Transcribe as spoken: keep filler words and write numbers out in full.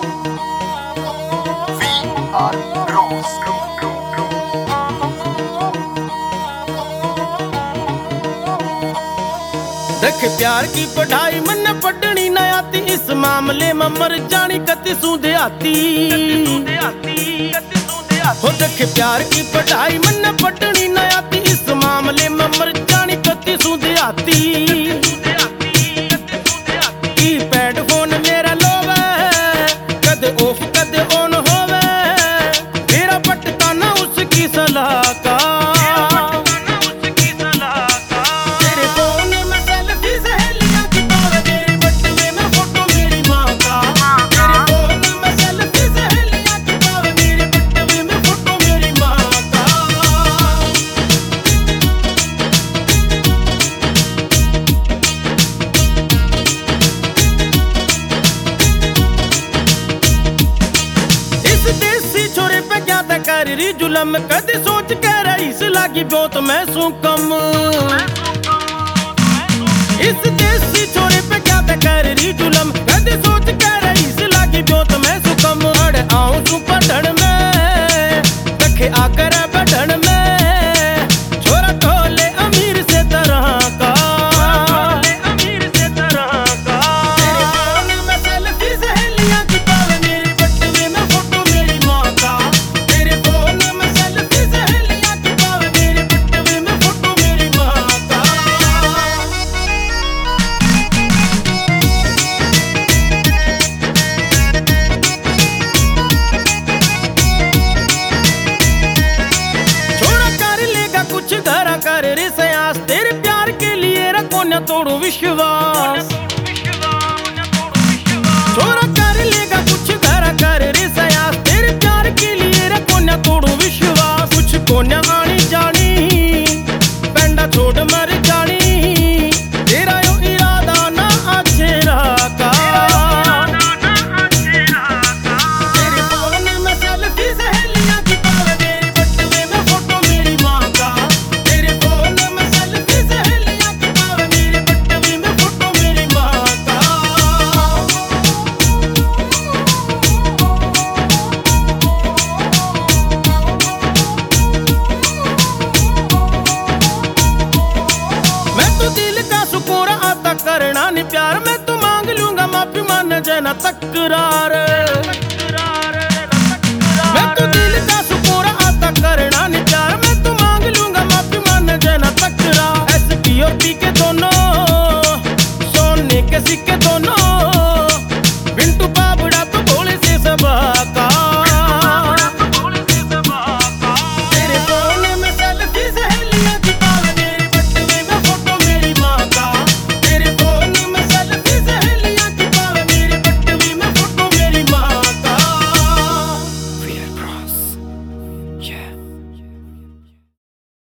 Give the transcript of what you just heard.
देख प्यार की पढ़ाई मन पढ़नी न आती, इस मामले में मर जानी कति सूदे आती। हो देख प्यार की पढ़ाई मन पढ़नी न आती, इस मामले में मर जानी कति सूदे आती। की पैड फोन मेरा लोवे, कदे ऑफ कदे ऑन होवे, मेरा पटता ना उसकी सलाह का। री जुलम कदे सोच के रईस लागी बहुत मैं सुकम। इस देसी छोरे पे क्या कर री जुलम, कदे सोच के रईस लागी बहुत मैं सुकम। अड़ आऊं सु पढ़न में, दखे आकर बढ़न में, छोरा ढोले अमीर से तरह का। धरा कर रे सयास, तेरे प्यार के लिए रखो न तोड़ो विश्वास। छोरा कर लेगा कुछ धरा कर रे सयास, तेरे प्यार के लिए रखो न तोड़ो विश्वास। कुछ को न आनी जानी, पेंडा छोड़ मर जानी, तेरा यो इरादा ना अच्छे रखा। तेरे फोन में सेल्फी सहेलियां की पावे, मेरे बटवे में फोटो मेरी माँ का। करना नहीं प्यार मैं तो मांग लूंगा माफी, मान जाना तकरार। मैं तो दिल का सुकून आता, करना नहीं प्यार मैं तो मांग लूंगा माफी, मान जाना तकरार। एस पी और पी के दोनों, सोने के सिक्के दोनों,